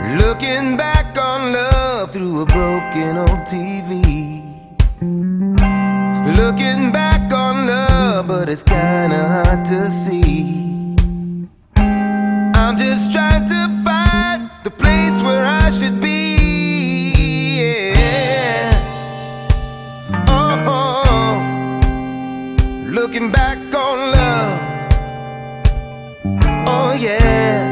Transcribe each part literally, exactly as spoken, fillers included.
Looking back on love through a broken old T V. Looking back on love, but it's kinda hard to see. I'm just trying to find the place where I should be. Yeah. Oh, looking back on love. Oh yeah.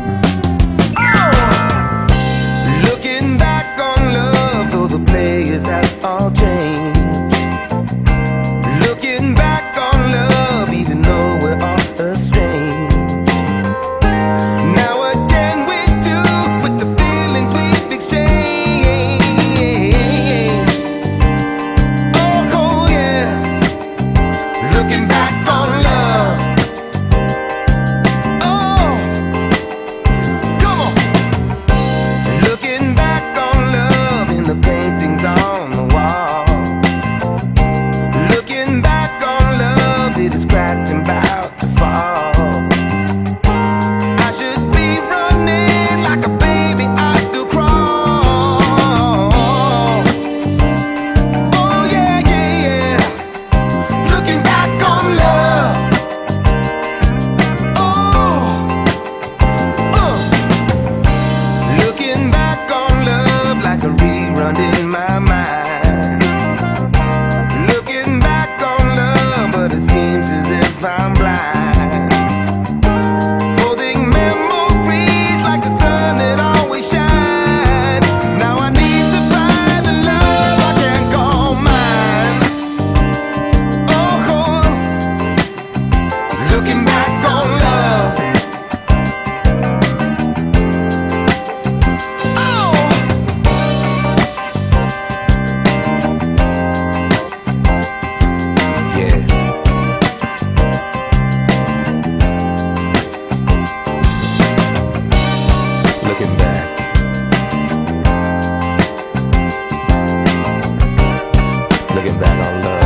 Looking back on love, though the players have all changed. Looking back on love, even though we're all estranged. Now what can we do with the feelings we've exchanged? Oh, oh yeah. Looking back on love. Oh, come on. Looking back on love in the paintings on the wall. Looking back on love, it is cracked and about to fall. I should be running like a baby, I still crawl. Oh yeah, yeah, yeah. Looking back on love. Oh, uh. Looking back on love like a rerun in my mind. Looking back on love, but it seems as if I'm blind. Holding memories like the sun that always shines. Now I need to find the love I can't call mine. Oh, looking back on love. Oh, yeah. Looking back. Looking back on love.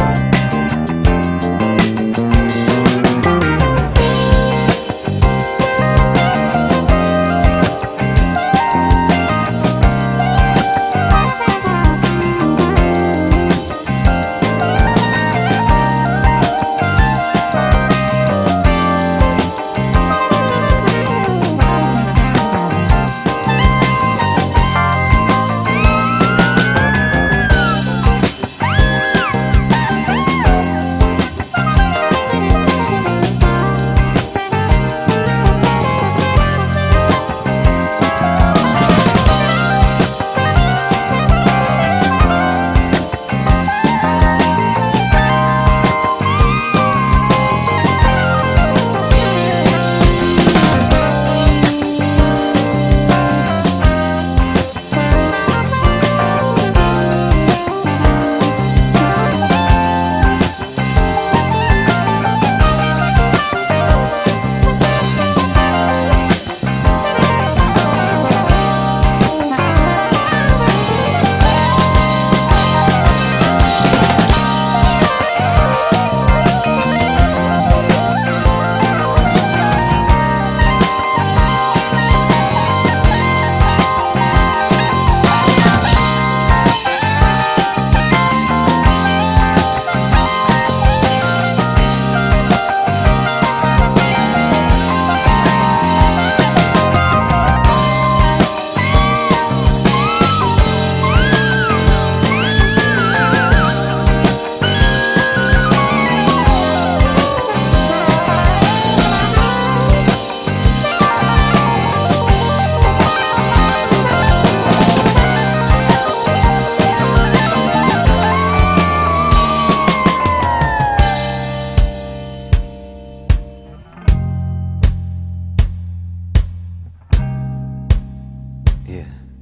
Yeah.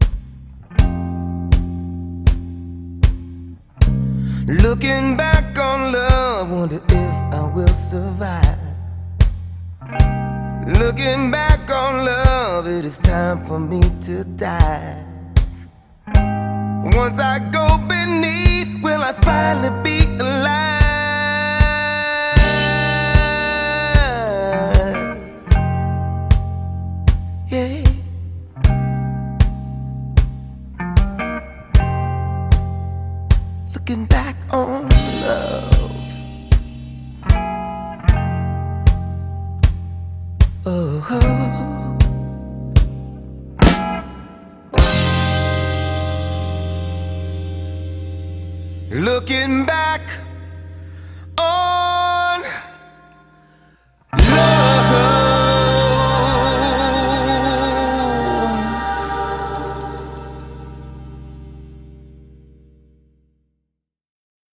Looking back on love, wonder if I will survive. Looking back on love, it is time for me to die. Once I go beneath, will I finally be alive? Yeah. looking back on love. Oh, oh. Looking back